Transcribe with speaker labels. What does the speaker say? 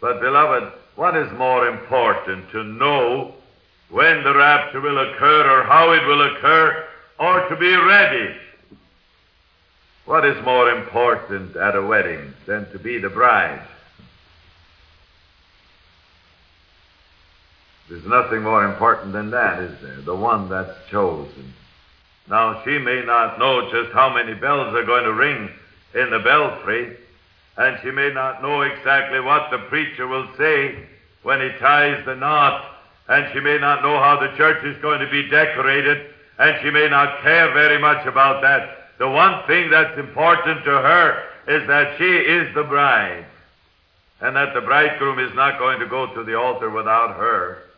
Speaker 1: But, beloved, what is more important, to know when the rapture will occur or how it will occur, or to be ready? What is more important at a wedding than to be the bride? There's nothing more important than that, is there? The one that's chosen. Now, she may not know just how many bells are going to ring in the belfry, and she may not know exactly what the preacher will say when he ties the knot, and she may not know how the church is going to be decorated, and she may not care very much about that. The one thing that's important to her is that she is the bride, and that the bridegroom is not going to go to the altar without her.